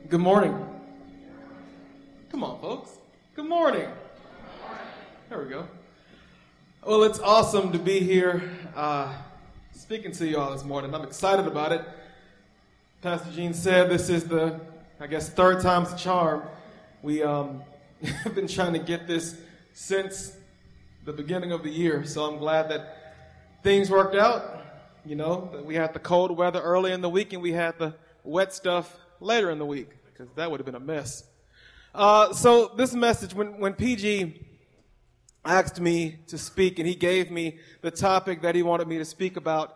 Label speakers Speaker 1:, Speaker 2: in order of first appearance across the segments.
Speaker 1: Good morning. Come on, folks. Good morning. There we go. Well, it's awesome to be here speaking to you all this morning. I'm excited about it. Pastor Gene said this is the, third time's the charm. We have been trying to get this since the beginning of the year, so I'm glad that things worked out. You know, that we had the cold weather early in the week and we had the wet stuff later in the week, because that would have been a mess. So this message, when PG asked me to speak and he gave me the topic that he wanted me to speak about,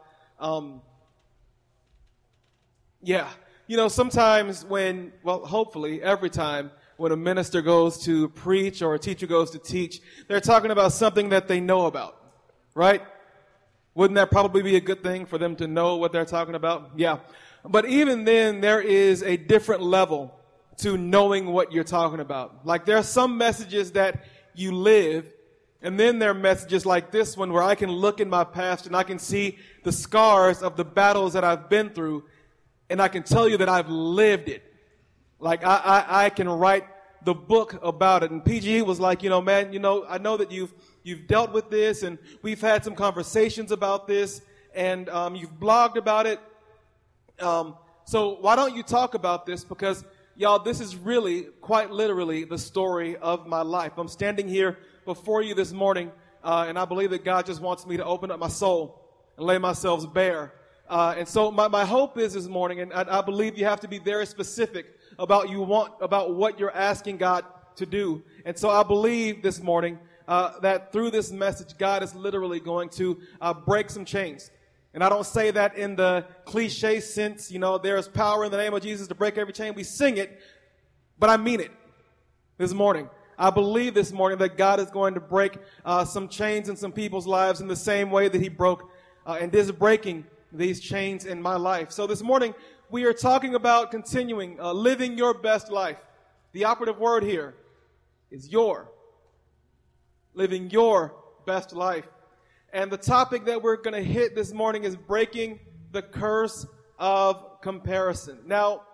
Speaker 1: sometimes hopefully every time when a minister goes to preach or a teacher goes to teach, they're talking about something that they know about, right? Wouldn't that probably be a good thing for them to know what they're talking about? Yeah. But even then, there is a different level to knowing what you're talking about. Like, there are some messages that you live, and then there are messages like this one where I can look in my past and I can see the scars of the battles that I've been through, and I can tell you that I've lived it. Like, I can write the book about it. And PG was like, man, I know that you've dealt with this, and we've had some conversations about this, and you've blogged about it. So why don't you talk about this? Because, y'all, this is really, quite literally, the story of my life. I'm standing here before you this morning, and I believe that God just wants me to open up my soul and lay myself bare. And so my hope is this morning, and I believe you have to be very specific about what you're asking God to do. And so I believe this morning that through this message, God is literally going to break some chains. And I don't say that in the cliche sense, there is power in the name of Jesus to break every chain. We sing it, but I mean it this morning. I believe this morning that God is going to break some chains in some people's lives in the same way that he broke and is breaking these chains in my life. So this morning, we are talking about continuing living your best life. The operative word here is living your best life. And the topic that we're going to hit this morning is breaking the curse of comparison. Now,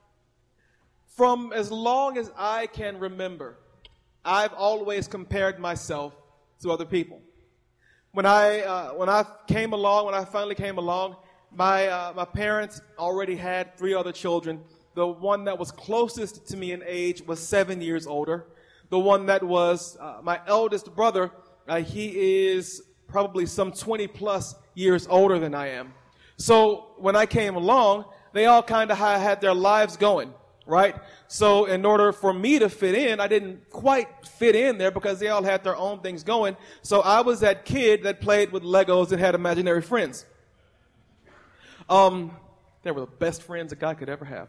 Speaker 1: from as long as I can remember, I've always compared myself to other people. When I finally came along, my parents already had 3 other children. The one that was closest to me in age was 7 years older. The one that was my eldest brother, he is probably some 20 plus years older than I am. So when I came along, they all kind of had their lives going, right? So in order for me to fit in, I didn't quite fit in there because they all had their own things going. So I was that kid that played with Legos and had imaginary friends. They were the best friends a guy could ever have.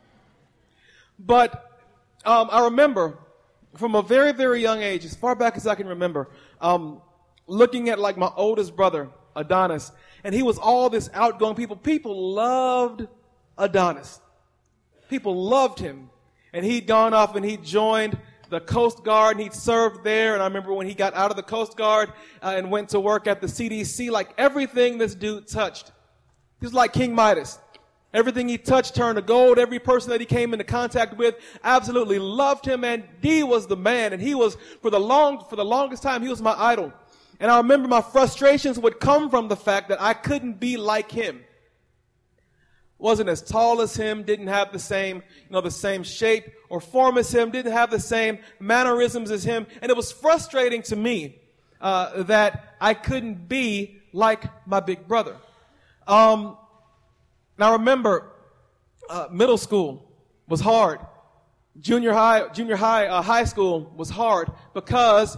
Speaker 1: But I remember from a very, very young age, as far back as I can remember, looking at like my oldest brother, Adonis, and he was all this outgoing people. People loved Adonis. People loved him. And he'd gone off and he joined the Coast Guard and he'd served there. And I remember when he got out of the Coast Guard and went to work at the CDC, like everything this dude touched, he was like King Midas. Everything he touched turned to gold. Every person that he came into contact with absolutely loved him, and he was the man. And he was, for the longest time, he was my idol. And I remember my frustrations would come from the fact that I couldn't be like him. Wasn't as tall as him, didn't have the same shape or form as him, didn't have the same mannerisms as him. And it was frustrating to me that I couldn't be like my big brother. Now remember, middle school was hard. High school was hard because,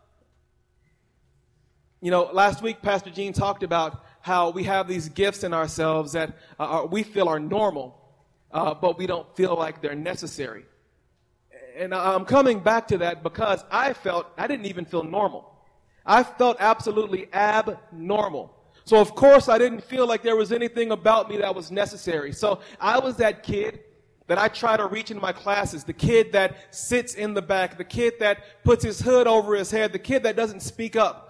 Speaker 1: last week Pastor Gene talked about how we have these gifts in ourselves that we feel are normal, but we don't feel like they're necessary. And I'm coming back to that because I didn't even feel normal. I felt absolutely abnormal. So of course I didn't feel like there was anything about me that was necessary. So I was that kid that I try to reach in my classes, the kid that sits in the back, the kid that puts his hood over his head, the kid that doesn't speak up.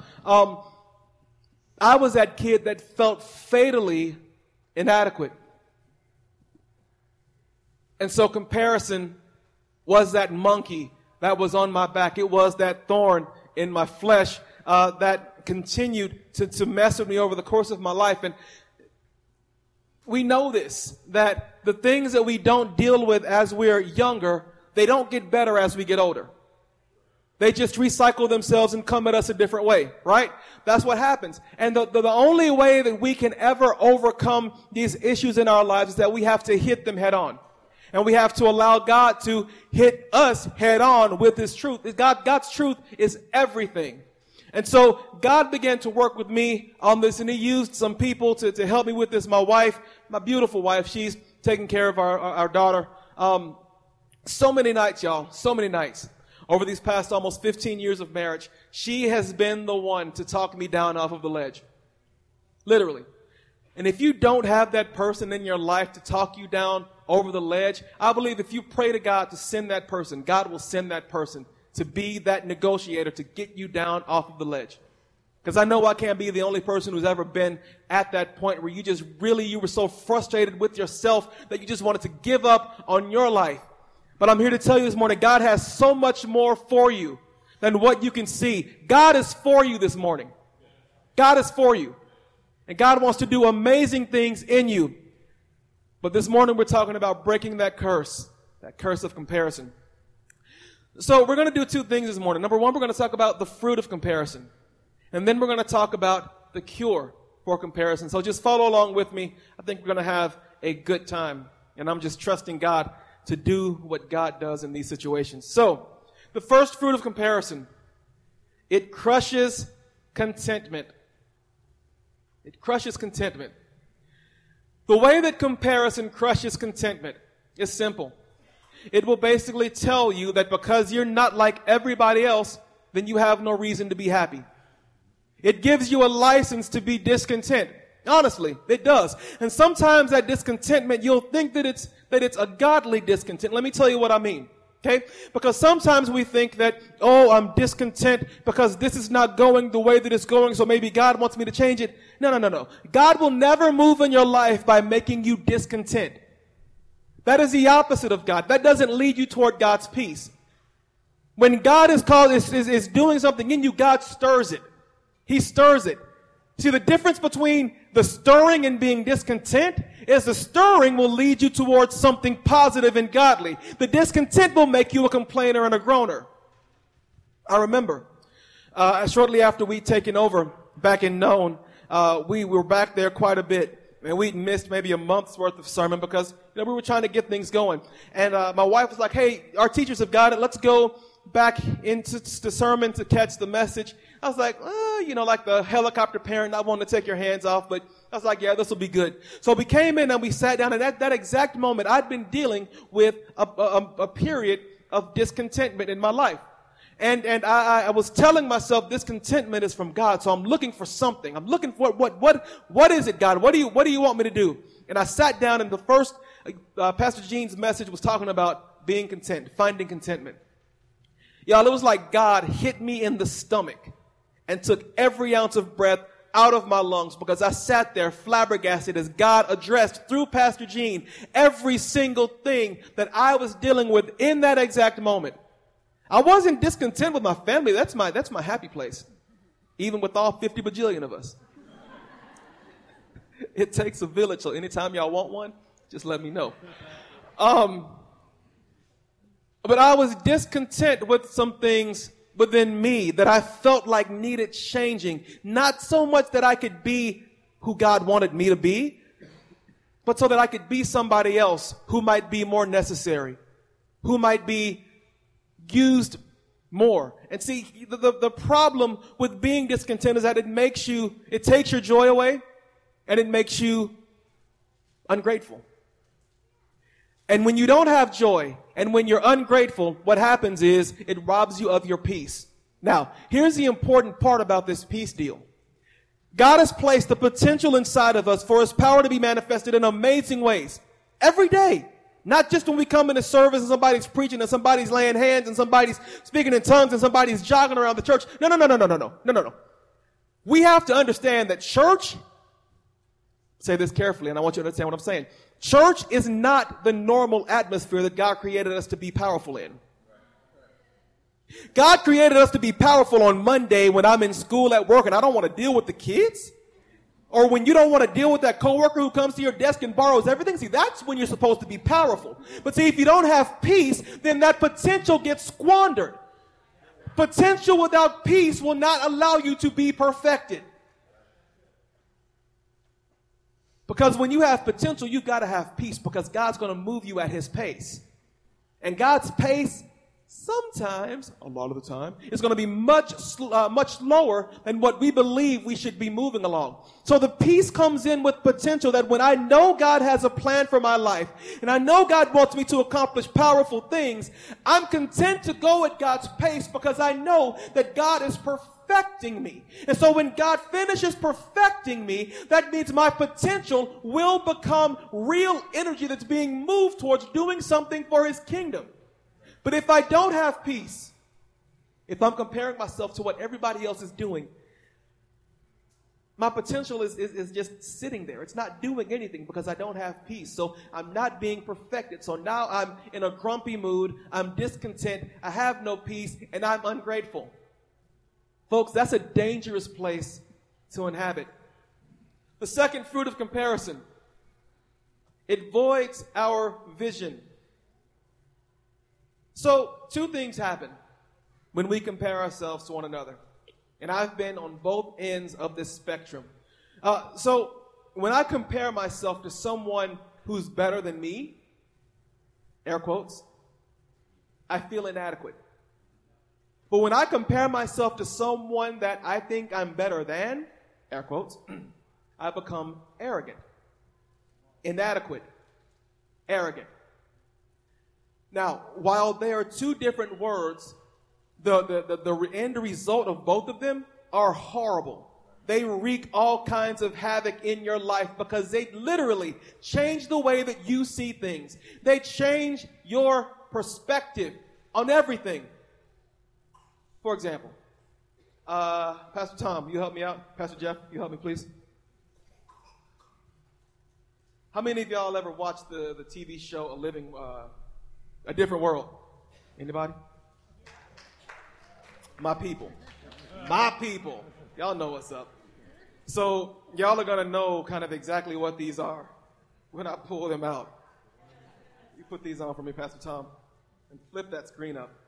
Speaker 1: I was that kid that felt fatally inadequate. And so comparison was that monkey that was on my back. It was that thorn in my flesh that continued to mess with me over the course of my life. And we know this, that the things that we don't deal with as we're younger, they don't get better as we get older. They just recycle themselves and come at us a different way, right? That's what happens. And the only way that we can ever overcome these issues in our lives is that we have to hit them head on. And we have to allow God to hit us head on with His truth. God's truth is everything. And so God began to work with me on this, and He used some people to help me with this. My wife, my beautiful wife, she's taking care of our daughter. So many nights, y'all, so many nights. Over these past almost 15 years of marriage, she has been the one to talk me down off of the ledge. Literally. And if you don't have that person in your life to talk you down over the ledge, I believe if you pray to God to send that person, God will send that person to be that negotiator to get you down off of the ledge. Because I know I can't be the only person who's ever been at that point where you were so frustrated with yourself that you just wanted to give up on your life. But I'm here to tell you this morning, God has so much more for you than what you can see. God is for you this morning. God is for you. And God wants to do amazing things in you. But this morning we're talking about breaking that curse of comparison. So we're going to do two things this morning. Number one, we're going to talk about the fruit of comparison. And then we're going to talk about the cure for comparison. So just follow along with me. I think we're going to have a good time. And I'm just trusting God to do what God does in these situations. So, the first fruit of comparison, it crushes contentment. It crushes contentment. The way that comparison crushes contentment is simple. It will basically tell you that because you're not like everybody else, then you have no reason to be happy. It gives you a license to be discontent. Honestly, it does. And sometimes that discontentment, you'll think that it's a godly discontent. Let me tell you what I mean. Okay? Because sometimes we think that, I'm discontent because this is not going the way that it's going, so maybe God wants me to change it. No. God will never move in your life by making you discontent. That is the opposite of God. That doesn't lead you toward God's peace. When God is doing something in you, God stirs it. He stirs it. See, the difference between the stirring and being discontent is the stirring will lead you towards something positive and godly. The discontent will make you a complainer and a groaner. I remember, shortly after we'd taken over back in Nome, we were back there quite a bit. And we'd missed maybe a month's worth of sermon because we were trying to get things going. And my wife was like, hey, our teachers have got it. Let's go back into the sermon to catch the message. I was like, like the helicopter parent, not wanting to take your hands off, but I was like, yeah, this will be good. So we came in and we sat down, and at that exact moment, I'd been dealing with a period of discontentment in my life. And I was telling myself discontentment is from God, so I'm looking for something. I'm looking for what is it, God? What do you want me to do? And I sat down, and the first, Pastor Gene's message was talking about being content, finding contentment. Y'all, it was like God hit me in the stomach and took every ounce of breath out of my lungs because I sat there flabbergasted as God addressed through Pastor Gene every single thing that I was dealing with in that exact moment. I wasn't discontent with my family. That's my happy place. Even with all 50 bajillion of us. It takes a village, so anytime y'all want one, just let me know. But I was discontent with some things within me that I felt like needed changing. Not so much that I could be who God wanted me to be, but so that I could be somebody else who might be more necessary, who might be used more. And see, the problem with being discontent is that it takes your joy away, and it makes you ungrateful. And when you don't have joy, and when you're ungrateful, what happens is it robs you of your peace. Now, here's the important part about this peace deal. God has placed the potential inside of us for His power to be manifested in amazing ways. Every day. Not just when we come into service and somebody's preaching and somebody's laying hands and somebody's speaking in tongues and somebody's jogging around the church. No. We have to understand that church, say this carefully and I want you to understand what I'm saying. Church is not the normal atmosphere that God created us to be powerful in. God created us to be powerful on Monday when I'm in school at work and I don't want to deal with the kids. Or when you don't want to deal with that coworker who comes to your desk and borrows everything. See, that's when you're supposed to be powerful. But see, if you don't have peace, then that potential gets squandered. Potential without peace will not allow you to be perfected. Because when you have potential, you've got to have peace because God's going to move you at his pace. And God's pace, sometimes, a lot of the time, is going to be much slower than what we believe we should be moving along. So the peace comes in with potential that when I know God has a plan for my life, and I know God wants me to accomplish powerful things, I'm content to go at God's pace because I know that God is perfecting me. And so when God finishes perfecting me, that means my potential will become real energy that's being moved towards doing something for his kingdom. But if I don't have peace, if I'm comparing myself to what everybody else is doing, my potential is just sitting there. It's not doing anything because I don't have peace. So I'm not being perfected. So now I'm in a grumpy mood. I'm discontent. I have no peace, and I'm ungrateful. Folks, that's a dangerous place to inhabit. The second fruit of comparison, it voids our vision. So, two things happen when we compare ourselves to one another. And I've been on both ends of this spectrum. So, when I compare myself to someone who's better than me, air quotes, I feel inadequate. But when I compare myself to someone that I think I'm better than, air quotes, I become arrogant, inadequate, arrogant. Now, while they are two different words, the end result of both of them are horrible. They wreak all kinds of havoc in your life because they literally change the way that you see things. They change your perspective on everything. For example, Pastor Tom, you help me out? Pastor Jeff, you help me, please? How many of y'all ever watched the TV show A Different World? Anybody? My people. My people. Y'all know what's up. So y'all are going to know kind of exactly what these are when I pull them out. You put these on for me, Pastor Tom, and flip that screen up.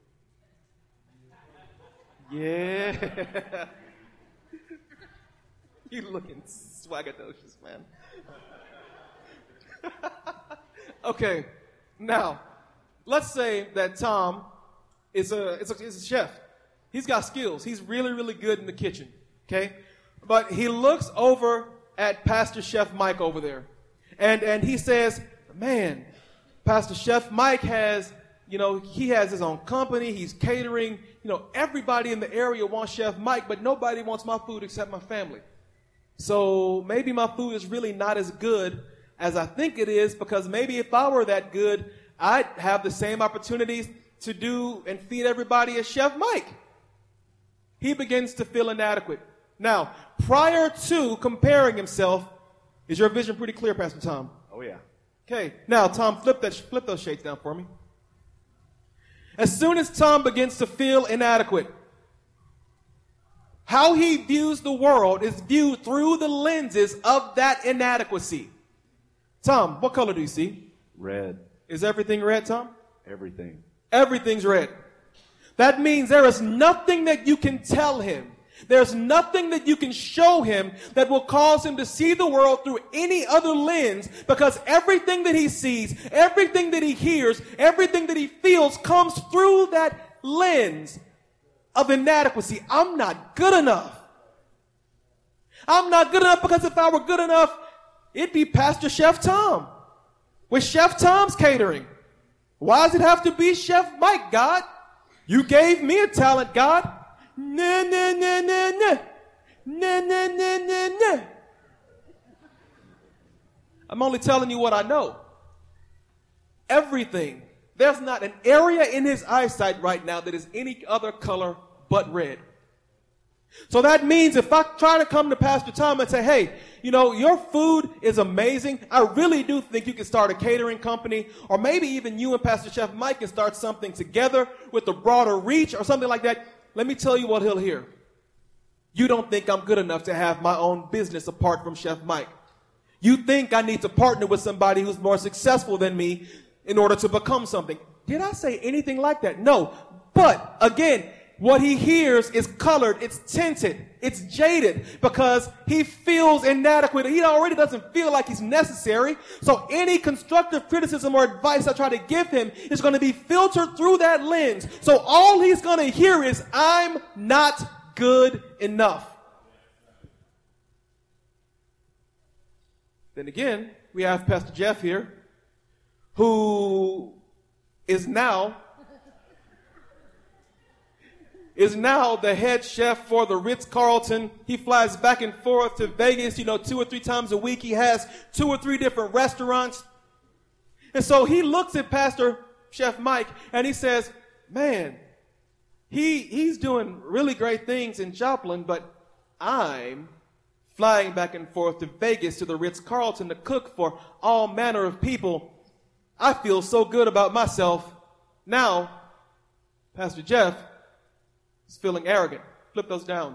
Speaker 1: Yeah. You looking swagadocious, man. Okay, now, let's say that Tom is a chef. He's got skills. He's really, really good in the kitchen, okay? But he looks over at Pastor Chef Mike over there, and he says, man, Pastor Chef Mike has, he has his own company. He's catering. Everybody in the area wants Chef Mike, but nobody wants my food except my family. So maybe my food is really not as good as I think it is, because maybe if I were that good, I'd have the same opportunities to do and feed everybody as Chef Mike. He begins to feel inadequate. Now, prior to comparing himself, is your vision pretty clear, Pastor Tom?
Speaker 2: Oh, yeah.
Speaker 1: Okay, now, Tom, flip those shades down for me. As soon as Tom begins to feel inadequate, how he views the world is viewed through the lenses of that inadequacy. Tom, what color do you see?
Speaker 2: Red.
Speaker 1: Is everything red, Tom?
Speaker 2: Everything.
Speaker 1: Everything's red. That means there is nothing that you can tell him. There's nothing that you can show him that will cause him to see the world through any other lens, because everything that he sees, everything that he hears, everything that he feels comes through that lens of inadequacy. I'm not good enough. I'm not good enough because if I were good enough, it'd be Pastor Chef Tom with Chef Tom's catering. Why does it have to be Chef Mike, God? You gave me a talent, God. Nah, nah, nah, nah, nah. Nah, nah, nah, nah, nah. I'm only telling you what I know. Everything. There's not an area in his eyesight right now that is any other color but red. So that means if I try to come to Pastor Tom and say, hey, you know, your food is amazing. I really do think you can start a catering company, or maybe even you and Pastor Chef Mike can start something together with a broader reach or something like that. Let me tell you what he'll hear. You don't think I'm good enough to have my own business apart from Chef Mike. You think I need to partner with somebody who's more successful than me in order to become something. Did I say anything like that? No. But again, what he hears is colored, it's tinted, it's jaded because he feels inadequate. He already doesn't feel like he's necessary. So any constructive criticism or advice I try to give him is going to be filtered through that lens. So all he's going to hear is, I'm not good enough. Then again, we have Pastor Jeff here, who is now the head chef for the Ritz-Carlton. He flies back and forth to Vegas, 2 or 3 times a week. He has 2 or 3 different restaurants. And so he looks at Pastor Chef Mike and he says, man, he's doing really great things in Joplin, but I'm flying back and forth to Vegas to the Ritz-Carlton to cook for all manner of people. I feel so good about myself. Now, Pastor Jeff is feeling arrogant. Flip those down.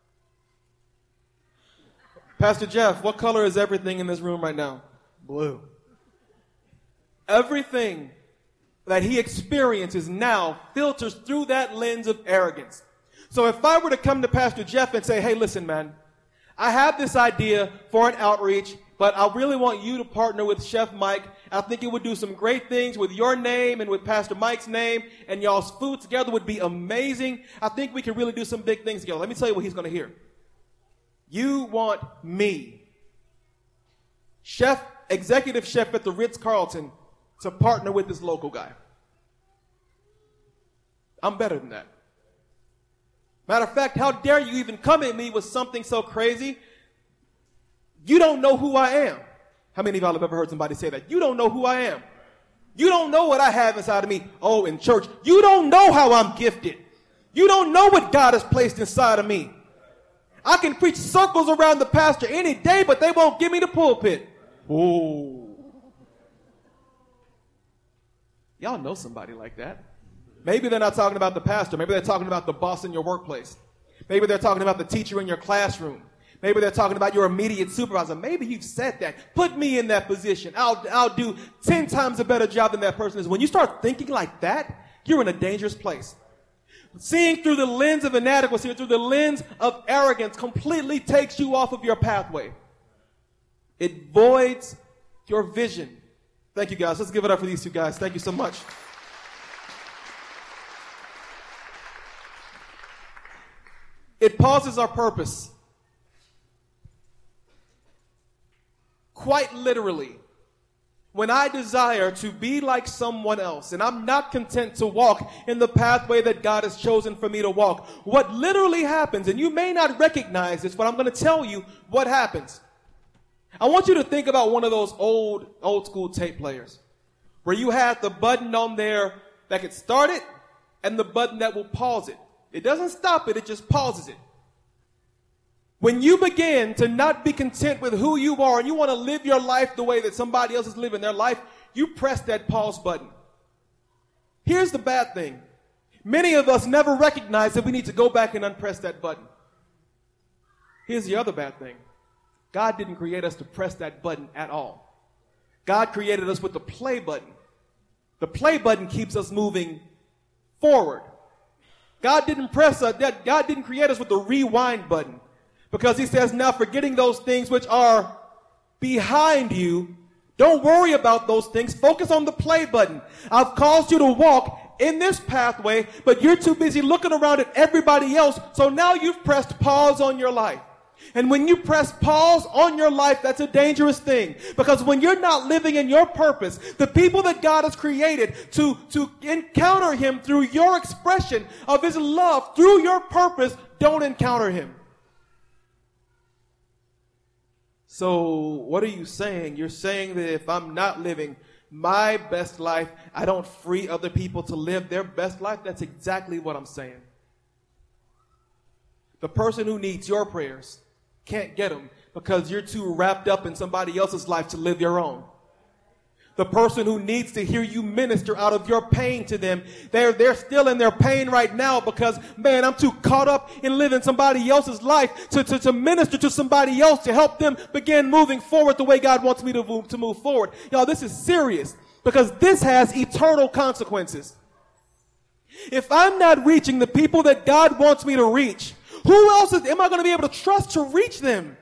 Speaker 1: Pastor Jeff, what color is everything in this room right now? Blue. Everything that he experiences now filters through that lens of arrogance. So if I were to come to Pastor Jeff and say, hey, listen, man, I have this idea for an outreach, but I really want you to partner with Chef Mike. I think it would do some great things with your name and with Pastor Mike's name, and y'all's food together would be amazing. I think we can really do some big things together. Let me tell you what he's going to hear. You want me, executive chef at the Ritz-Carlton, to partner with this local guy. I'm better than that. Matter of fact, how dare you even come at me with something so crazy? You don't know who I am. How many of y'all have ever heard somebody say that? You don't know who I am. You don't know what I have inside of me. Oh, in church. You don't know how I'm gifted. You don't know what God has placed inside of me. I can preach circles around the pastor any day, but they won't give me the pulpit. Oh. Y'all know somebody like that. Maybe they're not talking about the pastor. Maybe they're talking about the boss in your workplace. Maybe they're talking about the teacher in your classroom. Maybe they're talking about your immediate supervisor. Maybe you've said that. Put me in that position. I'll do 10 times a better job than that person is. When you start thinking like that, you're in a dangerous place. Seeing through the lens of inadequacy or through the lens of arrogance completely takes you off of your pathway. It voids your vision. Thank you, guys. Let's give it up for these 2 guys. Thank you so much. It pauses our purpose. Quite literally, when I desire to be like someone else and I'm not content to walk in the pathway that God has chosen for me to walk, what literally happens, and you may not recognize this, but I'm going to tell you what happens. I want you to think about one of those old school tape players where you had the button on there that could start it and the button that will pause it. It doesn't stop it, it just pauses it. When you begin to not be content with who you are and you want to live your life the way that somebody else is living their life, you press that pause button. Here's the bad thing. Many of us never recognize that we need to go back and unpress that button. Here's the other bad thing. God didn't create us to press that button at all. God created us with the play button. The play button keeps us moving forward. God didn't create us with the rewind button. Because he says, now forgetting those things which are behind you, don't worry about those things. Focus on the play button. I've caused you to walk in this pathway, but you're too busy looking around at everybody else. So now you've pressed pause on your life. And when you press pause on your life, that's a dangerous thing. Because when you're not living in your purpose, the people that God has created to encounter him through your expression of his love, through your purpose, don't encounter him. So what are you saying? You're saying that if I'm not living my best life, I don't free other people to live their best life? That's exactly what I'm saying. The person who needs your prayers can't get them because you're too wrapped up in somebody else's life to live your own. The person who needs to hear you minister out of your pain to them, they're still in their pain right now because, man, I'm too caught up in living somebody else's life to minister to somebody else to help them begin moving forward the way God wants me to move forward. Y'all, this is serious because this has eternal consequences. If I'm not reaching the people that God wants me to reach, who else am I going to be able to trust to reach them?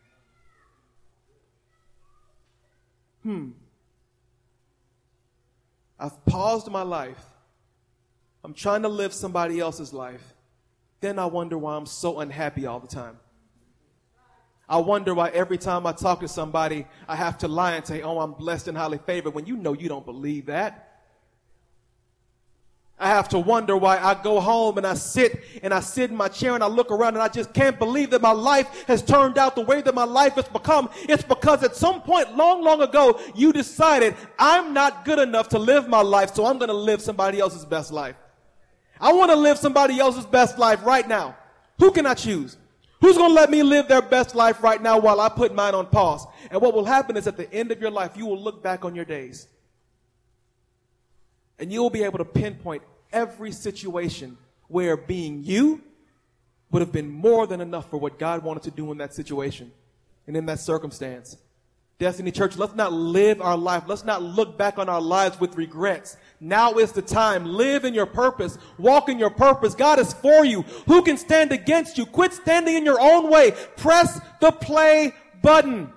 Speaker 1: I've paused my life. I'm trying to live somebody else's life. Then I wonder why I'm so unhappy all the time. I wonder why every time I talk to somebody, I have to lie and say, oh, I'm blessed and highly favored, when you know you don't believe that. I have to wonder why I go home and I sit in my chair and I look around and I just can't believe that my life has turned out the way that my life has become. It's because at some point long, long ago, you decided I'm not good enough to live my life, so I'm going to live somebody else's best life. I want to live somebody else's best life right now. Who can I choose? Who's going to let me live their best life right now while I put mine on pause? And what will happen is at the end of your life, you will look back on your days. And you'll be able to pinpoint every situation where being you would have been more than enough for what God wanted to do in that situation and in that circumstance. Destiny Church, let's not live our life. Let's not look back on our lives with regrets. Now is the time. Live in your purpose. Walk in your purpose. God is for you. Who can stand against you? Quit standing in your own way. Press the play button.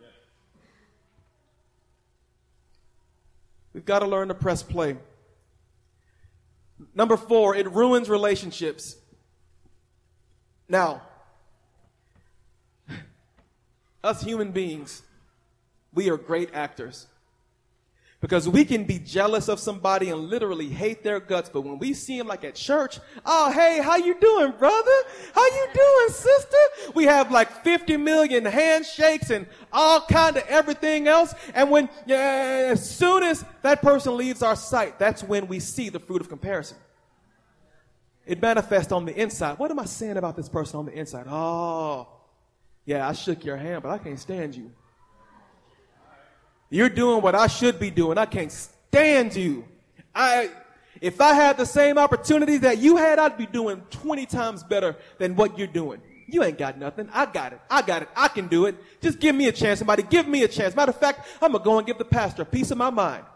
Speaker 1: We've got to learn to press play. Number 4, it ruins relationships. Now, us human beings, we are great actors. Because we can be jealous of somebody and literally hate their guts, but when we see them like at church, oh, hey, how you doing, brother? How you doing, sister? We have like 50 million handshakes and all kind of everything else. And when, as soon as that person leaves our sight, that's when we see the fruit of comparison. It manifests on the inside. What am I saying about this person on the inside? Oh, yeah, I shook your hand, but I can't stand you. You're doing what I should be doing. I can't stand you. If I had the same opportunities that you had, I'd be doing 20 times better than what you're doing. You ain't got nothing. I got it. I can do it. Just give me a chance. Somebody give me a chance. Matter of fact, I'm going to go and give the pastor a piece of my mind.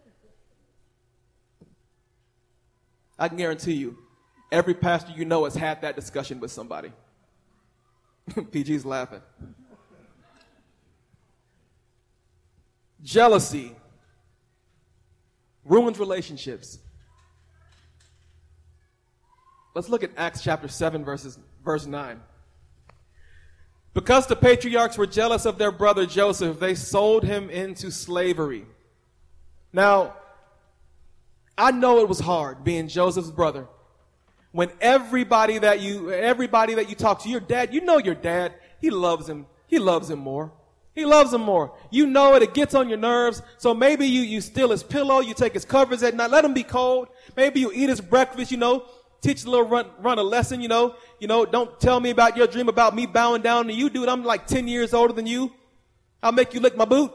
Speaker 1: I can guarantee you, every pastor you know has had that discussion with somebody. PG's laughing. Jealousy ruins relationships. Let's look at Acts chapter 7, verse 9. Because the patriarchs were jealous of their brother Joseph, they sold him into slavery. Now, I know it was hard being Joseph's brother. When everybody that you talk to, your dad, you know your dad, he loves him more. He loves him more. You know it. It gets on your nerves. So maybe you steal his pillow. You take his covers at night. Let him be cold. Maybe you eat his breakfast, teach a little run a lesson, don't tell me about your dream about me bowing down to you, dude. I'm like 10 years older than you. I'll make you lick my boot.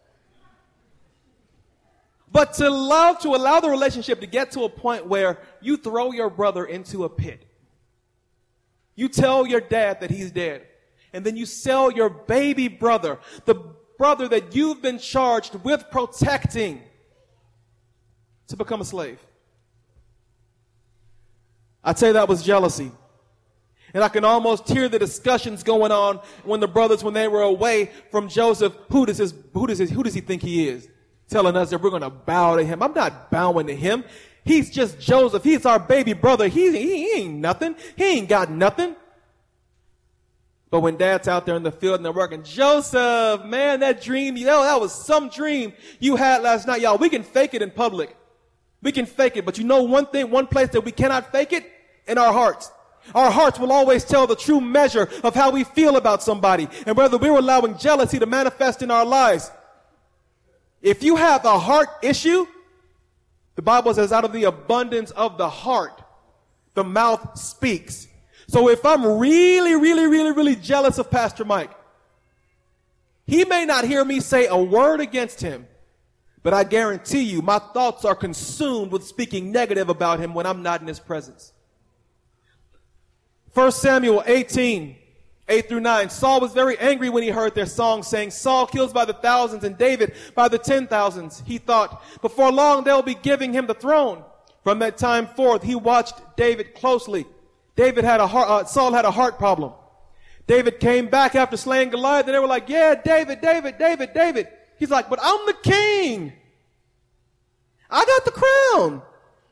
Speaker 1: But to allow the relationship to get to a point where you throw your brother into a pit. You tell your dad that he's dead. And then you sell your baby brother, the brother that you've been charged with protecting, to become a slave. I'd say that was jealousy. And I can almost hear the discussions going on when the brothers, when they were away from Joseph, who does he think he is? Telling us that we're going to bow to him. I'm not bowing to him. He's just Joseph. He's our baby brother. He ain't nothing. He ain't got nothing. But when dad's out there in the field and they're working, Joseph, man, that dream, that was some dream you had last night. Y'all, we can fake it in public. We can fake it. But you know one place that we cannot fake it? In our hearts. Our hearts will always tell the true measure of how we feel about somebody and whether we're allowing jealousy to manifest in our lives. If you have a heart issue, the Bible says out of the abundance of the heart, the mouth speaks. So if I'm really jealous of Pastor Mike, he may not hear me say a word against him, but I guarantee you my thoughts are consumed with speaking negative about him when I'm not in his presence. 1 Samuel 18, 8-9. Saul was very angry when he heard their song saying, Saul kills by the thousands and David by the 10,000s. He thought, before long they'll be giving him the throne. From that time forth, he watched David closely. Saul had a heart problem. David came back after slaying Goliath, and they were like, yeah, David. He's like, but I'm the king. I got the crown.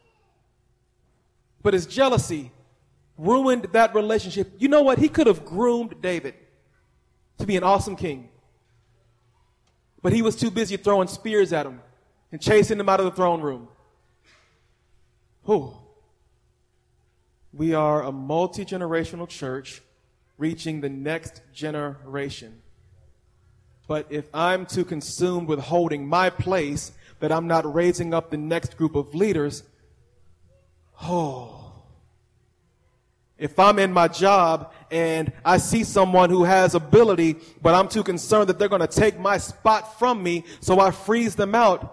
Speaker 1: But his jealousy ruined that relationship. You know what? He could have groomed David to be an awesome king. But he was too busy throwing spears at him and chasing him out of the throne room. We are a multi-generational church reaching the next generation. But if I'm too consumed with holding my place that I'm not raising up the next group of leaders, if I'm in my job and I see someone who has ability, but I'm too concerned that they're going to take my spot from me, so I freeze them out,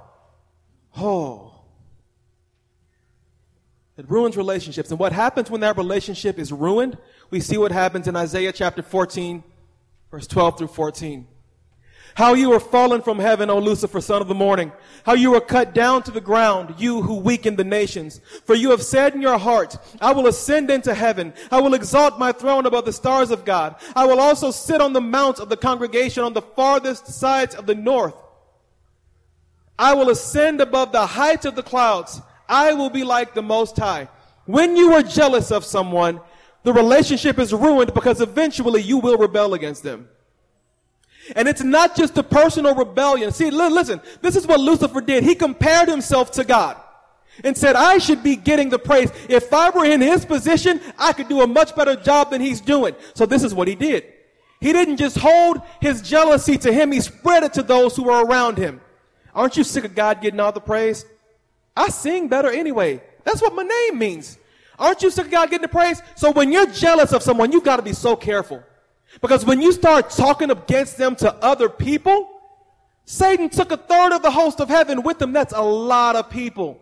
Speaker 1: it ruins relationships. And what happens when that relationship is ruined? We see what happens in Isaiah chapter 14, verse 12-14. How you are fallen from heaven, O Lucifer, son of the morning. How you are cut down to the ground, you who weaken the nations. For you have said in your heart, I will ascend into heaven. I will exalt my throne above the stars of God. I will also sit on the mount of the congregation on the farthest sides of the north. I will ascend above the heights of the clouds. I will be like the Most High. When you are jealous of someone, the relationship is ruined because eventually you will rebel against them. And it's not just a personal rebellion. See, listen, this is what Lucifer did. He compared himself to God and said, I should be getting the praise. If I were in his position, I could do a much better job than he's doing. So this is what he did. He didn't just hold his jealousy to him. He spread it to those who were around him. Aren't you sick of God getting all the praise? I sing better anyway. That's what my name means. Aren't you sick of God getting the praise? So when you're jealous of someone, you've got to be so careful. Because when you start talking against them to other people, Satan took a third of the host of heaven with him. That's a lot of people.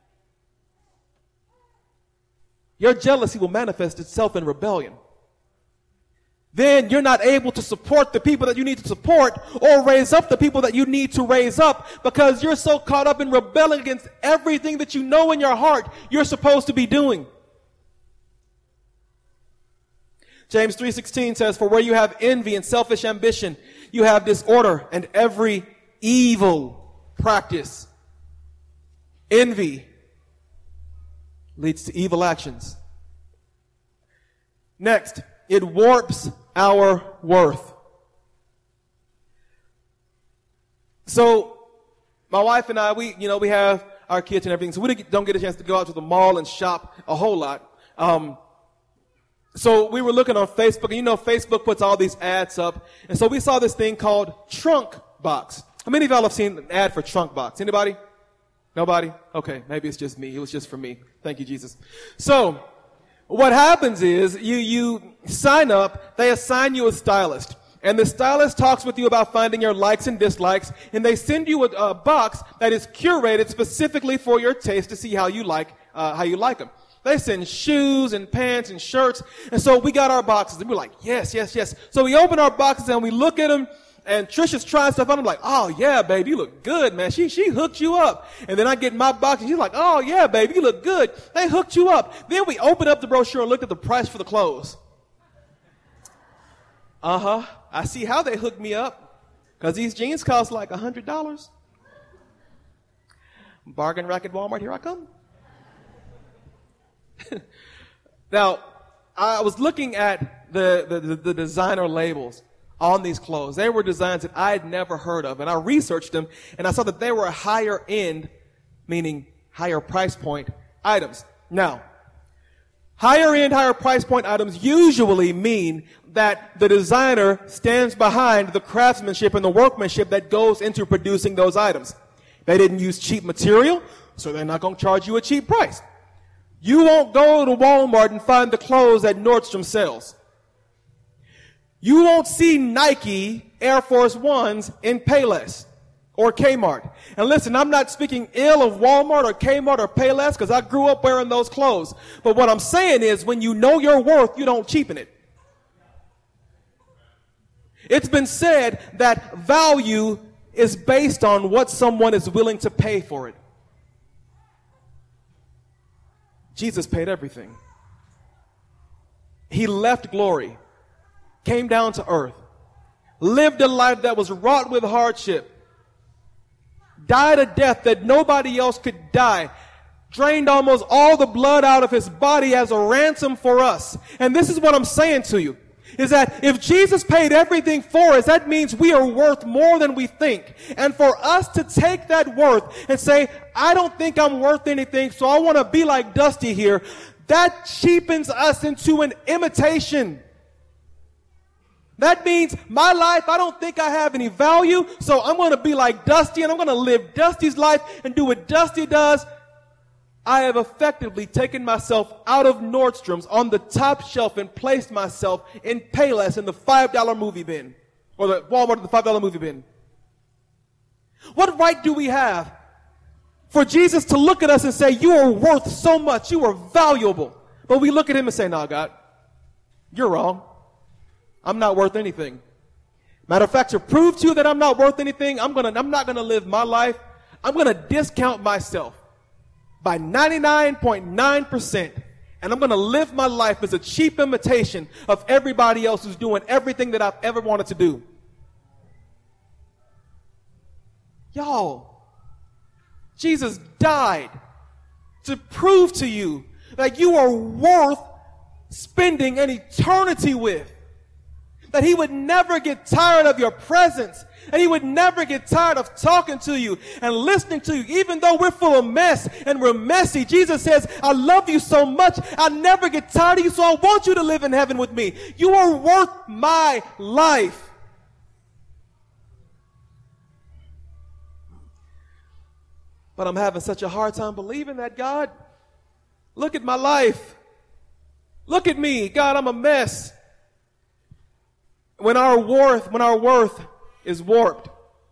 Speaker 1: Your jealousy will manifest itself in rebellion. Then you're not able to support the people that you need to support or raise up the people that you need to raise up because you're so caught up in rebelling against everything that you know in your heart you're supposed to be doing. James 3:16 says, for where you have envy and selfish ambition, you have disorder and every evil practice. Envy leads to evil actions. Next, it warps our worth. So, my wife and I, we have our kids and everything, so we don't get a chance to go out to the mall and shop a whole lot. So we were looking on Facebook, and Facebook puts all these ads up, and so we saw this thing called Trunk Box. How many of y'all have seen an ad for Trunk Box? Anybody? Nobody? Okay, maybe it's just me. It was just for me. Thank you, Jesus. So, what happens is you sign up, they assign you a stylist, and the stylist talks with you about finding your likes and dislikes, and they send you a box that is curated specifically for your taste to see how you like them. They send shoes and pants and shirts, and so we got our boxes, and we're like, yes. So we open our boxes and we look at them, and Trisha's trying stuff on. I'm like, oh yeah, babe, you look good, man. She hooked you up. And then I get my box, and she's like, oh yeah, babe, you look good. They hooked you up. Then we opened up the brochure and looked at the price for the clothes. I see how they hooked me up, because these jeans cost like $100. Bargain rack at Walmart, here I come. Now, I was looking at the designer labels on these clothes. They were designs that I had never heard of, and I researched them, and I saw that they were higher end, meaning higher price point items. Now, higher end, higher price point items usually mean that the designer stands behind the craftsmanship and the workmanship that goes into producing those items. They didn't use cheap material, so they're not going to charge you a cheap price. You won't go to Walmart and find the clothes that Nordstrom sells. You won't see Nike Air Force Ones in Payless or Kmart. And listen, I'm not speaking ill of Walmart or Kmart or Payless because I grew up wearing those clothes. But what I'm saying is when you know your worth, you don't cheapen it. It's been said that value is based on what someone is willing to pay for it. Jesus paid everything. He left glory, came down to earth, lived a life that was wrought with hardship, died a death that nobody else could die, drained almost all the blood out of his body as a ransom for us. And this is what I'm saying to you, is that if Jesus paid everything for us, that means we are worth more than we think. And for us to take that worth and say, I don't think I'm worth anything, so I want to be like Dusty here, that cheapens us into an imitation. That means my life, I don't think I have any value, so I'm going to be like Dusty and I'm going to live Dusty's life and do what Dusty does. I have effectively taken myself out of Nordstrom's on the top shelf and placed myself in Payless in the $5 movie bin, or the Walmart in the $5 movie bin. What right do we have for Jesus to look at us and say, you are worth so much, you are valuable? But we look at him and say, no, God, you're wrong. I'm not worth anything. Matter of fact, to prove to you that I'm not worth anything, I'm not going to live my life. I'm going to discount myself by 99.9%, and I'm going to live my life as a cheap imitation of everybody else who's doing everything that I've ever wanted to do. Y'all, Jesus died to prove to you that you are worth spending an eternity with. That he would never get tired of your presence. And he would never get tired of talking to you and listening to you. Even though we're full of mess and we're messy, Jesus says, I love you so much, I'll never get tired of you, so I want you to live in heaven with me. You are worth my life. But I'm having such a hard time believing that, God. Look at my life. Look at me. God, I'm a mess. When our worth is warped,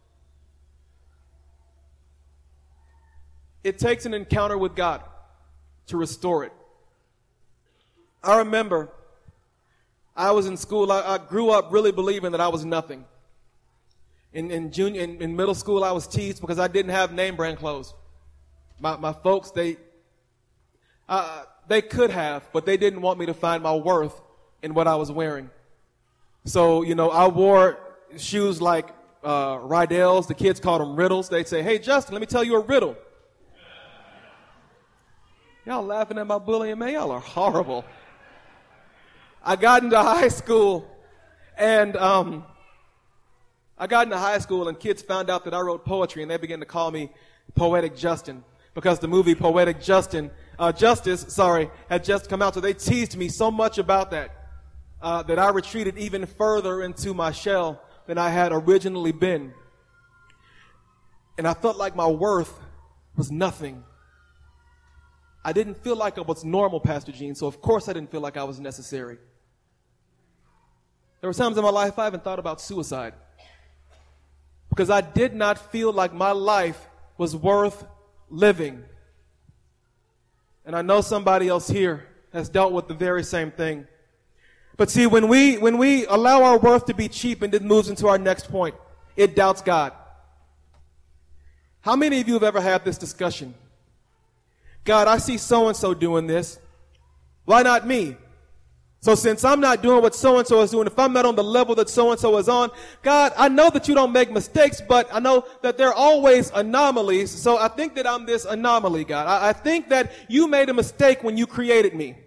Speaker 1: it takes an encounter with God to restore it. I remember I was in school. I grew up really believing that I was nothing. In middle school, I was teased because I didn't have name brand clothes. My folks, they could have, but they didn't want me to find my worth in what I was wearing. So, I wore shoes like Rydell's. The kids called them riddles. They'd say, hey, Justin, let me tell you a riddle. Y'all laughing at my bullying, man? Y'all are horrible. I got into high school, and kids found out that I wrote poetry, and they began to call me Poetic Justin because the movie Poetic Justice had just come out. So they teased me so much about that. That I retreated even further into my shell than I had originally been. And I felt like my worth was nothing. I didn't feel like I was normal, Pastor Gene, so of course I didn't feel like I was necessary. There were times in my life I even thought about suicide because I did not feel like my life was worth living. And I know somebody else here has dealt with the very same thing. But see, when we allow our worth to be cheap, and it moves into our next point, it doubts God. How many of you have ever had this discussion? God, I see so-and-so doing this. Why not me? So since I'm not doing what so-and-so is doing, if I'm not on the level that so-and-so is on, God, I know that you don't make mistakes, but I know that there are always anomalies. So I think that I'm this anomaly, God. I think that you made a mistake when you created me.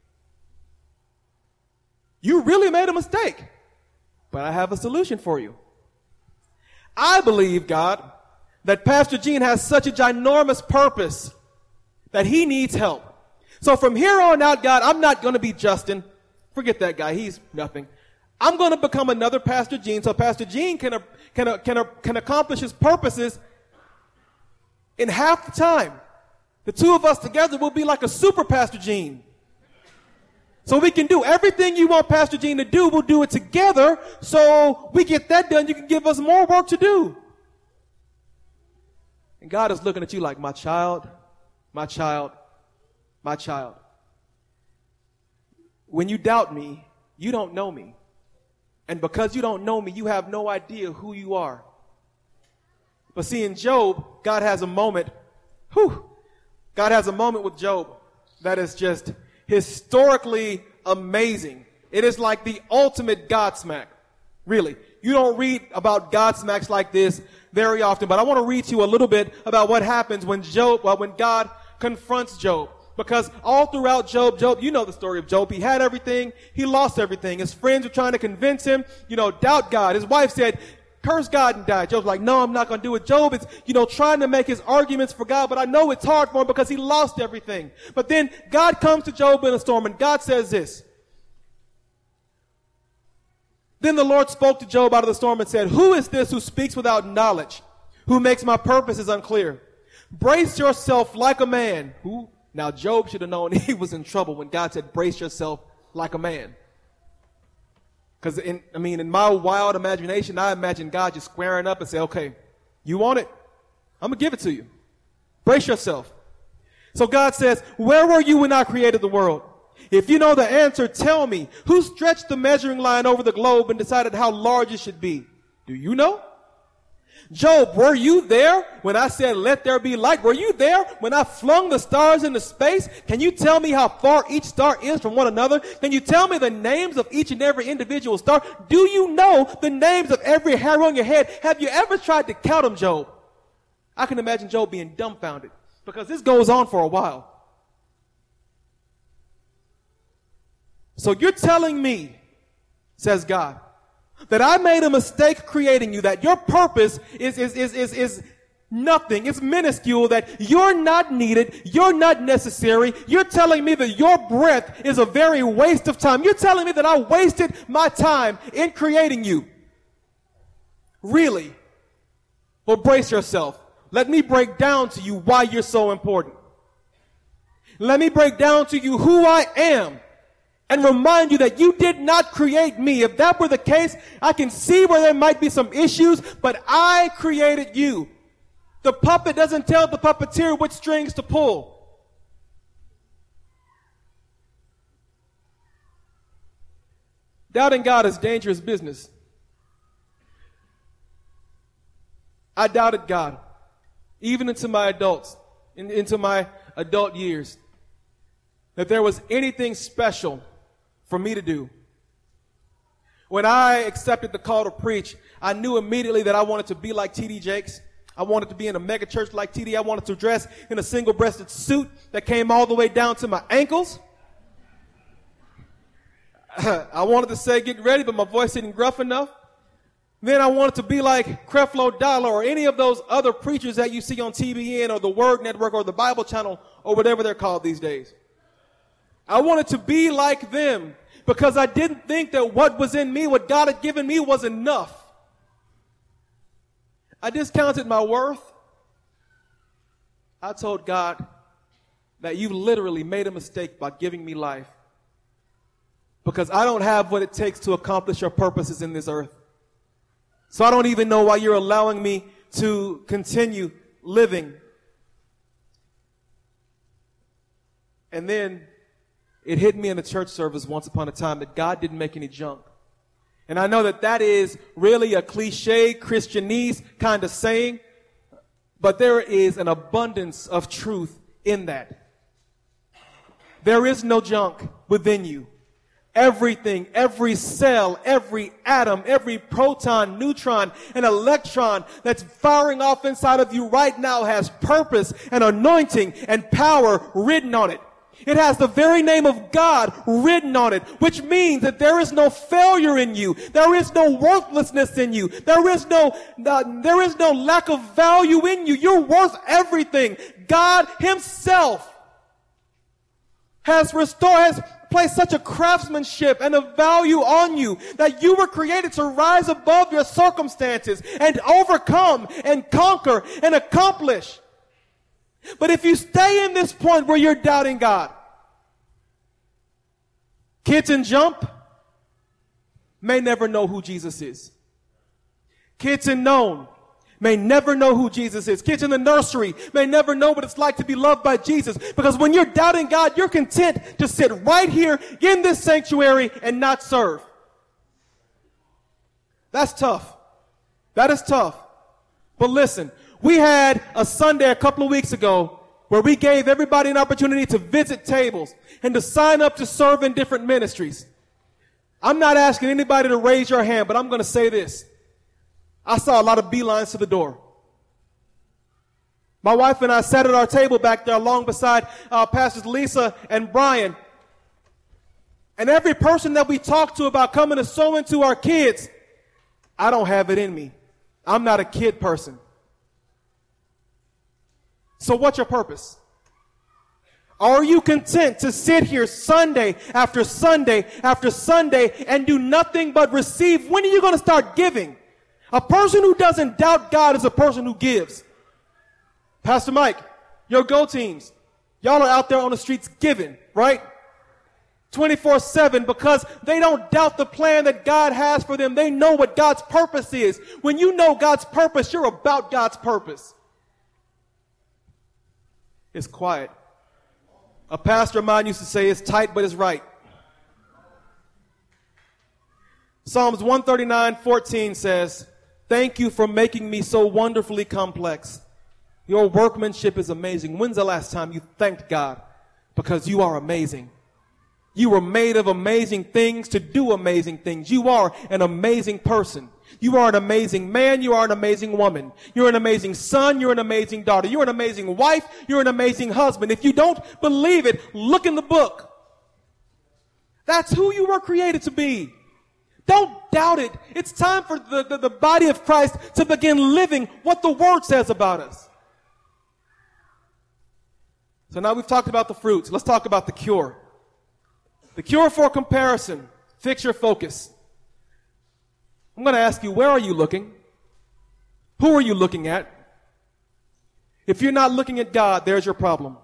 Speaker 1: You really made a mistake, but I have a solution for you. I believe, God, that Pastor Gene has such a ginormous purpose that he needs help. So from here on out, God, I'm not going to be Justin. Forget that guy. He's nothing. I'm going to become another Pastor Gene so Pastor Gene can accomplish his purposes in half the time. The two of us together will be like a super Pastor Gene. So we can do everything you want Pastor Gene to do, we'll do it together. So we get that done, you can give us more work to do. And God is looking at you like, my child, my child, my child. When you doubt me, you don't know me. And because you don't know me, you have no idea who you are. But see, in Job, God has a moment with Job that is just historically amazing. It is like the ultimate Godsmack. Really. You don't read about Godsmacks like this very often, but I want to read to you a little bit about what happens when God confronts Job. Because all throughout Job, you know the story of Job. He had everything. He lost everything. His friends were trying to convince him, doubt God. His wife said, curse God and die. Job's like, no, I'm not going to do it. Job is, trying to make his arguments for God, but I know it's hard for him because he lost everything. But then God comes to Job in a storm, and God says this. Then the Lord spoke to Job out of the storm and said, who is this who speaks without knowledge, who makes my purposes unclear? Brace yourself like a man. Who? Now, Job should have known he was in trouble when God said, brace yourself like a man. Because, in my wild imagination, I imagine God just squaring up and say, okay, you want it? I'm going to give it to you. Brace yourself. So God says, where were you when I created the world? If you know the answer, tell me. Who stretched the measuring line over the globe and decided how large it should be? Do you know? Job, were you there when I said, let there be light? Were you there when I flung the stars into space? Can you tell me how far each star is from one another? Can you tell me the names of each and every individual star? Do you know the names of every hair on your head? Have you ever tried to count them, Job? I can imagine Job being dumbfounded because this goes on for a while. So you're telling me, says God, that I made a mistake creating you, that your purpose is nothing, it's minuscule, that you're not needed, you're not necessary. You're telling me that your breath is a very waste of time. You're telling me that I wasted my time in creating you. Really? Well, brace yourself. Let me break down to you why you're so important. Let me break down to you who I am. And remind you that you did not create me. If that were the case, I can see where there might be some issues, but I created you. The puppet doesn't tell the puppeteer which strings to pull. Doubting God is dangerous business. I doubted God, even into my adult years, that there was anything special for me to do. When I accepted the call to preach, I knew immediately that I wanted to be like T.D. Jakes. I wanted to be in a mega church like T.D. I wanted to dress in a single-breasted suit that came all the way down to my ankles. I wanted to say, get ready, but my voice didn't gruff enough. Then I wanted to be like Creflo Dollar or any of those other preachers that you see on TBN or the Word Network or the Bible Channel or whatever they're called these days. I wanted to be like them because I didn't think that what was in me, what God had given me, was enough. I discounted my worth. I told God that you literally made a mistake by giving me life because I don't have what it takes to accomplish your purposes in this earth. So I don't even know why you're allowing me to continue living. And then it hit me in a church service once upon a time that God didn't make any junk. And I know that that is really a cliche Christianese kind of saying, but there is an abundance of truth in that. There is no junk within you. Everything, every cell, every atom, every proton, neutron, and electron that's firing off inside of you right now has purpose and anointing and power written on it. It has the very name of God written on it, which means that there is no failure in you. There is no worthlessness in you. There is no lack of value in you. You're worth everything. God himself has placed such a craftsmanship and a value on you that you were created to rise above your circumstances and overcome and conquer and accomplish. But if you stay in this point where you're doubting God, kids in Jump may never know who Jesus is. Kids in Known may never know who Jesus is. Kids in the nursery may never know what it's like to be loved by Jesus. Because when you're doubting God, you're content to sit right here in this sanctuary and not serve. That's tough. That is tough. But listen, we had a Sunday a couple of weeks ago where we gave everybody an opportunity to visit tables and to sign up to serve in different ministries. I'm not asking anybody to raise your hand, but I'm going to say this. I saw a lot of beelines to the door. My wife and I sat at our table back there along beside Pastors Lisa and Brian. And every person that we talked to about coming to sow into our kids, I don't have it in me. I'm not a kid person. So what's your purpose? Are you content to sit here Sunday after Sunday after Sunday and do nothing but receive? When are you going to start giving? A person who doesn't doubt God is a person who gives. Pastor Mike, your Go teams, y'all are out there on the streets giving, right? 24/7 because they don't doubt the plan that God has for them. They know what God's purpose is. When you know God's purpose, you're about God's purpose. It's quiet. A pastor of mine used to say, it's tight, but it's right. Psalms 139:14 says, thank you for making me so wonderfully complex. Your workmanship is amazing. When's the last time you thanked God? Because you are amazing. You were made of amazing things to do amazing things. You are an amazing person. You are an amazing man. You are an amazing woman. You're an amazing son. You're an amazing daughter. You're an amazing wife. You're an amazing husband. If you don't believe it, look in the book. That's who you were created to be. Don't doubt it. It's time for the body of Christ to begin living what the Word says about us. So now we've talked about the fruits. Let's talk about the cure. The cure for comparison. Fix your focus. I'm going to ask you, where are you looking? Who are you looking at? If you're not looking at God, there's your problem.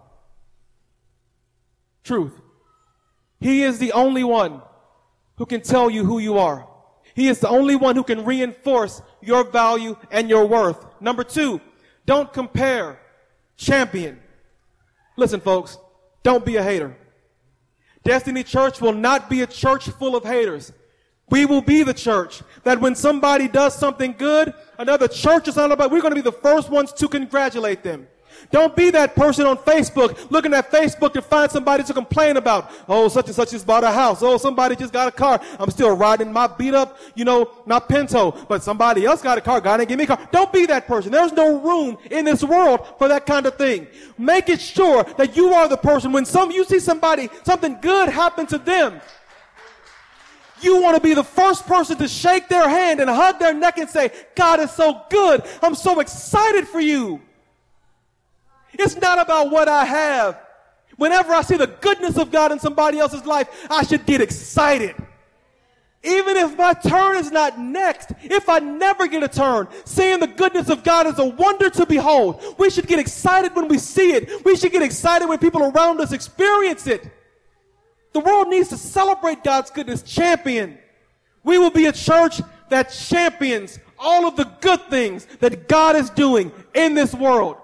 Speaker 1: Truth. He is the only one who can tell you who you are. He is the only one who can reinforce your value and your worth. Number 2, don't compare. Champion. Listen, folks, don't be a hater. Destiny Church will not be a church full of haters. We will be the church that when somebody does something good, another church is on about, we're going to be the first ones to congratulate them. Don't be that person on Facebook looking at Facebook to find somebody to complain about. Oh, such and such just bought a house. Oh, somebody just got a car. I'm still riding my beat up, not Pinto, but somebody else got a car. God didn't give me a car. Don't be that person. There's no room in this world for that kind of thing. Make it sure that you are the person when you see somebody, something good happen to them. You want to be the first person to shake their hand and hug their neck and say, God is so good. I'm so excited for you. It's not about what I have. Whenever I see the goodness of God in somebody else's life, I should get excited. Even if my turn is not next, if I never get a turn, seeing the goodness of God is a wonder to behold. We should get excited when we see it. We should get excited when people around us experience it. The world needs to celebrate God's goodness. Champion. We will be a church that champions all of the good things that God is doing in this world.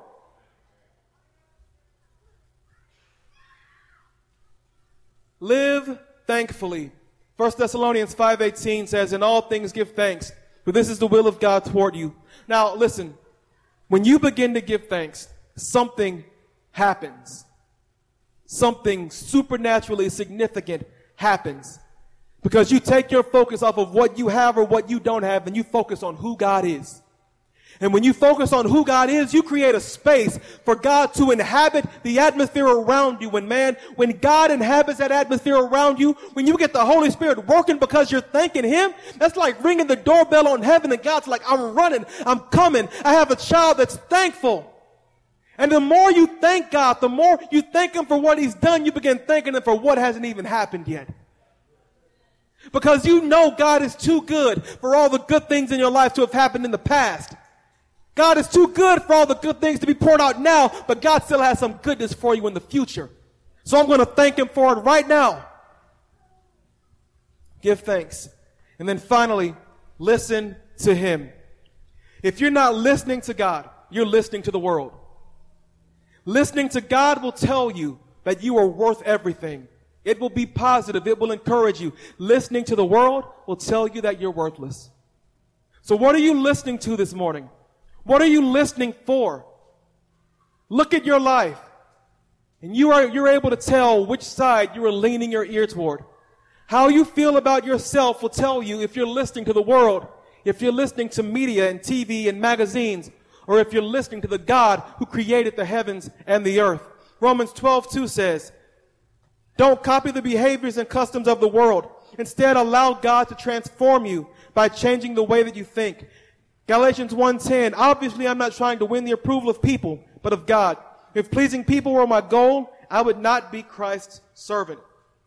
Speaker 1: Live thankfully. 1 Thessalonians 5:18 says, in all things give thanks, for this is the will of God toward you. Now listen, when you begin to give thanks, something happens. Something supernaturally significant happens. Because you take your focus off of what you have or what you don't have and you focus on who God is. And when you focus on who God is, you create a space for God to inhabit the atmosphere around you. When God inhabits that atmosphere around you, when you get the Holy Spirit working because you're thanking Him, that's like ringing the doorbell on heaven and God's like, I'm running, I'm coming. I have a child that's thankful. And the more you thank God, the more you thank Him for what He's done, you begin thanking Him for what hasn't even happened yet. Because you know God is too good for all the good things in your life to have happened in the past. God is too good for all the good things to be poured out now, but God still has some goodness for you in the future. So I'm going to thank him for it right now. Give thanks. And then finally, listen to him. If you're not listening to God, you're listening to the world. Listening to God will tell you that you are worth everything. It will be positive. It will encourage you. Listening to the world will tell you that you're worthless. So what are you listening to this morning? What are you listening for? Look at your life. And you're able to tell which side you are leaning your ear toward. How you feel about yourself will tell you if you're listening to the world, if you're listening to media and TV and magazines, or if you're listening to the God who created the heavens and the earth. Romans 12:2 says, don't copy the behaviors and customs of the world. Instead, allow God to transform you by changing the way that you think. Galatians 1:10, obviously I'm not trying to win the approval of people, but of God. If pleasing people were my goal, I would not be Christ's servant.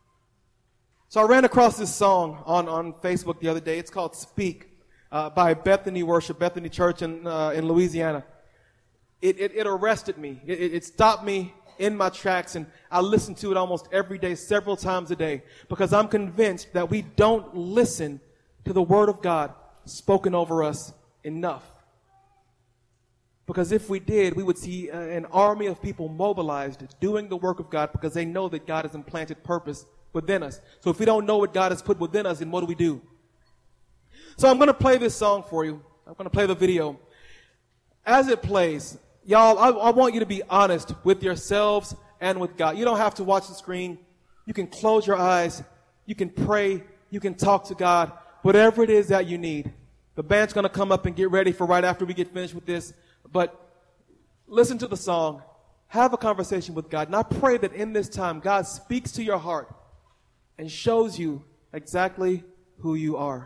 Speaker 1: So I ran across this song on Facebook the other day. It's called Speak by Bethany Worship, Bethany Church in Louisiana. It arrested me. It stopped me in my tracks, and I listen to it almost every day, several times a day, because I'm convinced that we don't listen to the Word of God spoken over us enough. Because if we did, we would see an army of people mobilized doing the work of God because they know that God has implanted purpose within us. So if we don't know what God has put within us, then what do? So I'm going to play this song for you. I'm going to play the video. As it plays, y'all, I want you to be honest with yourselves and with God. You don't have to watch the screen. You can close your eyes. You can pray. You can talk to God. Whatever it is that you need. The band's going to come up and get ready for right after we get finished with this. But listen to the song. Have a conversation with God. And I pray that in this time, God speaks to your heart and shows you exactly who you are.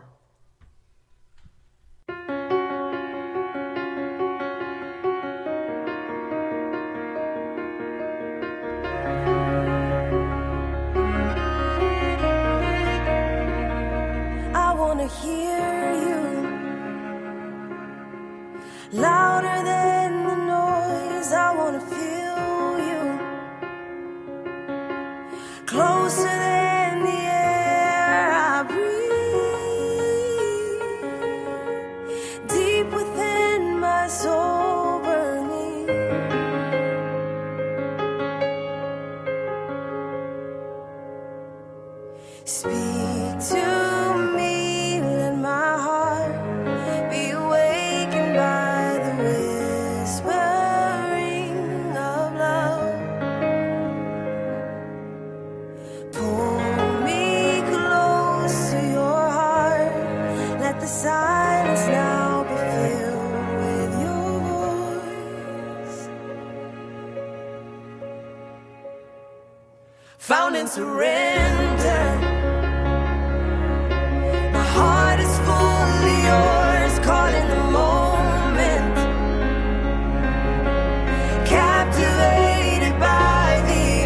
Speaker 2: I want to hear you louder than the noise. I want to feel you closer than the air I breathe, deep within my soul burning. Speak to me, let my heart be awakened by the whispering of love. Pull me close to your heart. Let the silence now be filled with your voice. Found in surrender, my heart is fully yours, caught in the moment, captivated by the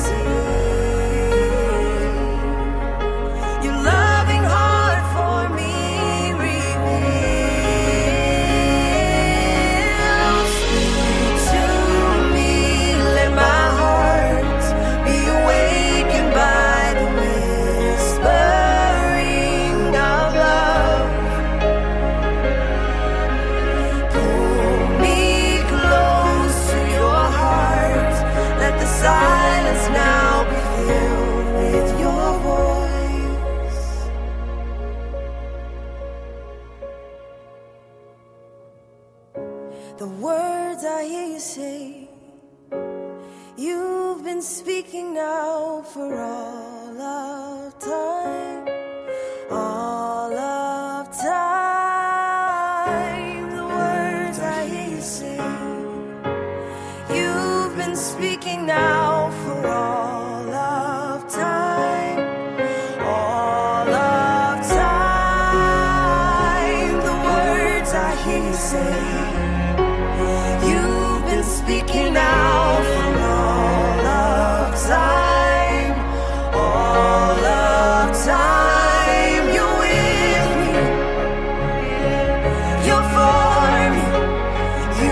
Speaker 2: unseen. Your loving heart for me reveals. Speak to me, let my heart be awakened by the whispering of love. Pull me close to your heart. Let the silence now be filled with your voice. The words I hear you say, you've been speaking now for all of time. All of time. The words I hear you say, you've been speaking now for all of time. All of time. The words I hear you say, you've been speaking now for all of time. All of time. You're with me. You're for me.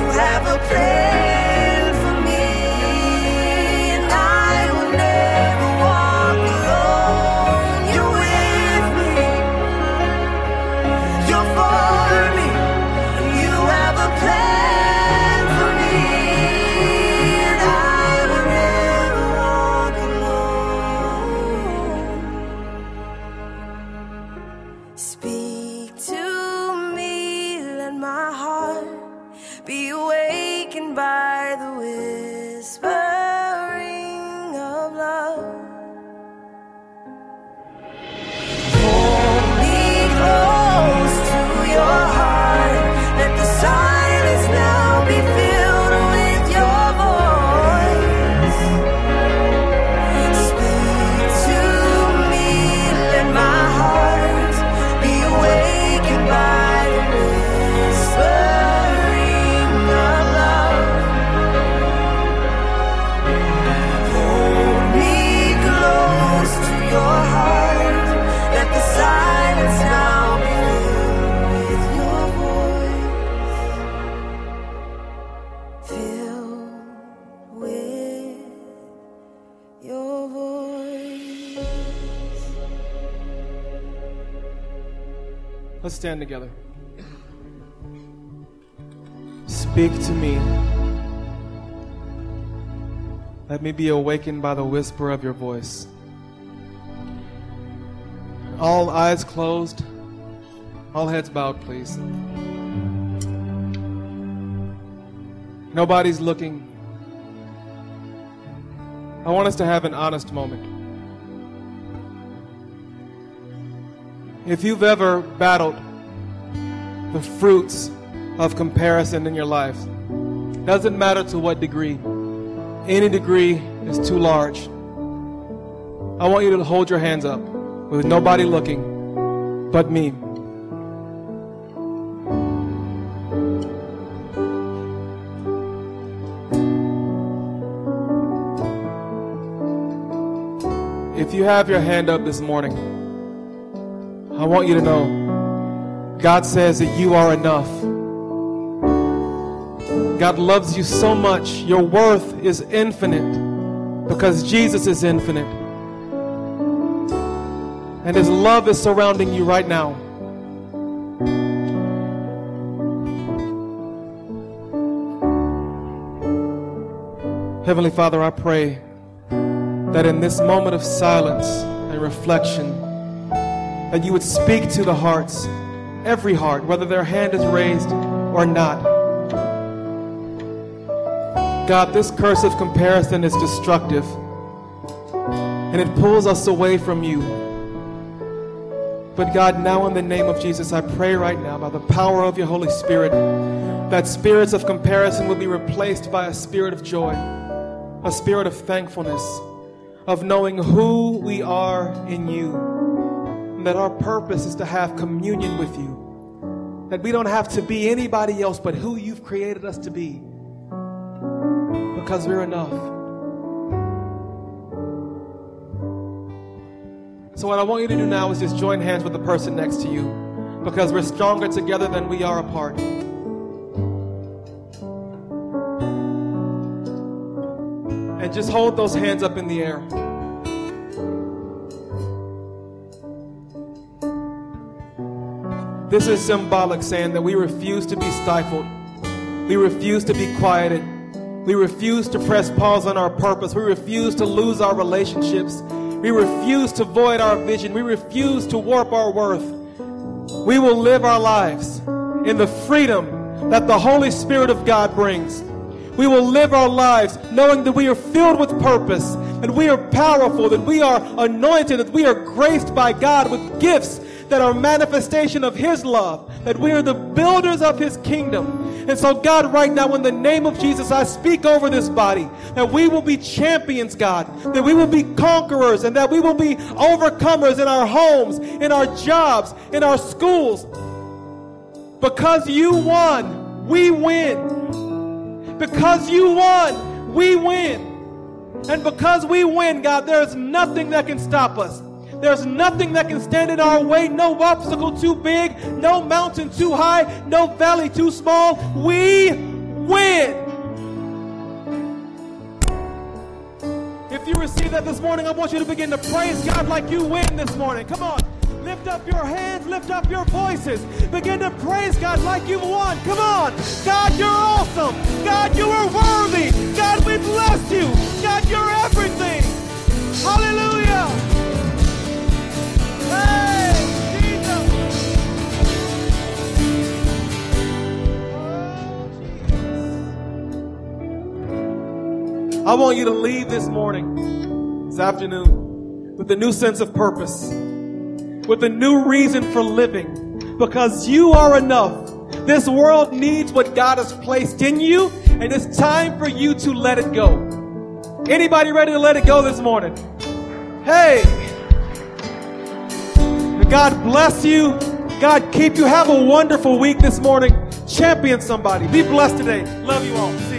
Speaker 2: voice.
Speaker 1: Let's stand together. Speak to me. Let me be awakened by the whisper of your voice. All eyes closed, all heads bowed, please. Nobody's looking. I want us to have an honest moment. If you've ever battled the fruits of comparison in your life, doesn't matter to what degree, any degree is too large. I want you to hold your hands up with nobody looking but me. If you have your hand up this morning, I want you to know God says that you are enough. God loves you so much. Your worth is infinite because Jesus is infinite. And His love is surrounding you right now. Heavenly Father, I pray that in this moment of silence and reflection, that you would speak to the hearts, every heart, whether their hand is raised or not. God, this curse of comparison is destructive, and it pulls us away from you. But God, now in the name of Jesus, I pray right now by the power of your Holy Spirit that spirits of comparison will be replaced by a spirit of joy, a spirit of thankfulness, of knowing who we are in you, and that our purpose is to have communion with you, that we don't have to be anybody else but who you've created us to be, because we're enough. So what I want you to do now is just join hands with the person next to you, because we're stronger together than we are apart. And just hold those hands up in the air. This is symbolic, saying that we refuse to be stifled. We refuse to be quieted. We refuse to press pause on our purpose. We refuse to lose our relationships. We refuse to void our vision. We refuse to warp our worth. We will live our lives in the freedom that the Holy Spirit of God brings. We will live our lives knowing that we are filled with purpose, that we are powerful, that we are anointed, that we are graced by God with gifts that are manifestation of His love, that we are the builders of His kingdom. And so God, right now, in the name of Jesus, I speak over this body, that we will be champions, God, that we will be conquerors, and that we will be overcomers in our homes, in our jobs, in our schools. Because you won, we win. Because you won, we win. And because we win, God, there is nothing that can stop us. There's nothing that can stand in our way, no obstacle too big, no mountain too high, no valley too small. We win. If you receive that this morning, I want you to begin to praise God like you win this morning. Come on. Lift up your hands, lift up your voices. Begin to praise God like you've won. Come on. God, you're awesome. God, you are worthy. God, we bless you. God, you're everything. Hallelujah. Hey, Jesus. I want you to leave this morning, this afternoon, with a new sense of purpose, with a new reason for living, because you are enough. This world needs what God has placed in you, and it's time for you to let it go. Anybody ready to let it go this morning? Hey! God bless you. God keep you. Have a wonderful week this morning. Champion somebody. Be blessed today. Love you all.